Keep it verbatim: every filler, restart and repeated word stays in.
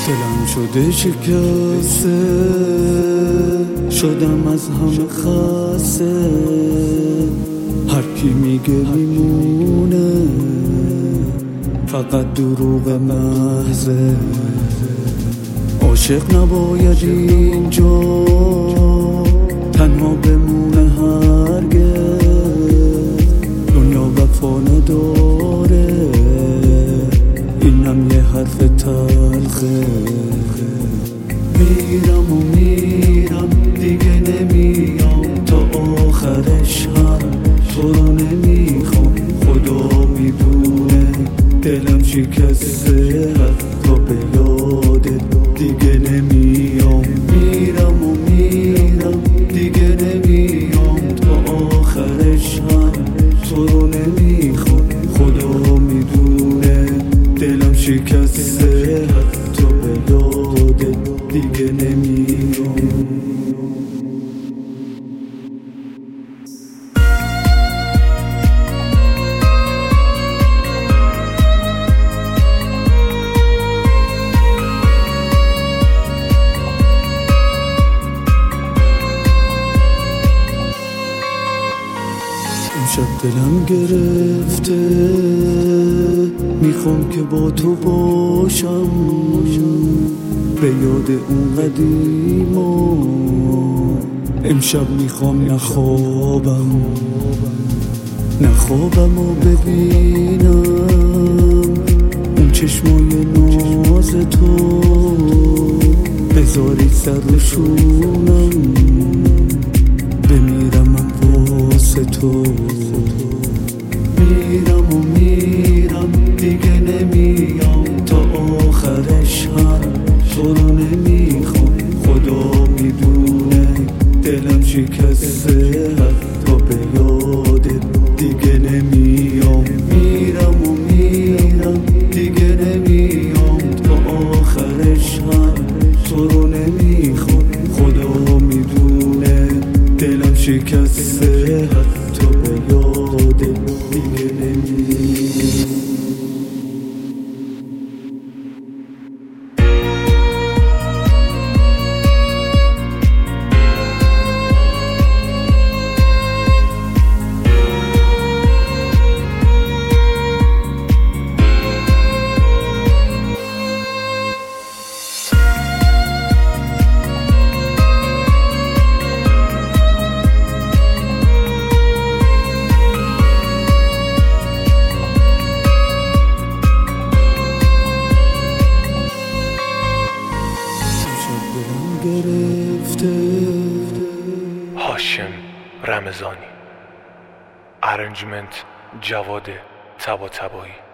دلم شده شکسته، شدم از همه خسته. هر کی میگه میمونه، فقط دروغ محضه. عاشق نباید اینجا تنها بمونه هرگز. دنیا وفا نداره، اینم یه حرف تلخه. میرم و میرم دیگه نمیام، تا آخرش هم تو رو نمیخوام. خدا میدونه دلم شکسته، حتی به یادت دیگه نمیام. میرم و میرم دیگه نمیام، تا آخرش هم تو رو نمیخوام. خدا میدونه دلم شکسته، حتی به یادت دیگه نمیام. امشب دلم گرفته، میخوام که با تو باشم. به یاد اون قدیما امشب میخوام نخوابم، نخوابم و ببینم اون چشمای ناز تو. بذاری سر رو شونم، بمیرم من واسه تو. میرم و میرم دیگه نمیام، تا آخرش هم تو رو نمیخوام. خدا میدونه دلم شکسته، حتی به یادت دیگه نمیام. میرم و میرم دیگه نمیام، تا آخرش هم تو رو نمیخوام. خدا میدونه دلم شکسته، حتی به یادت دیگه نمیام. هاشم رمضانی، ارنجمنت جواد طباطبایی.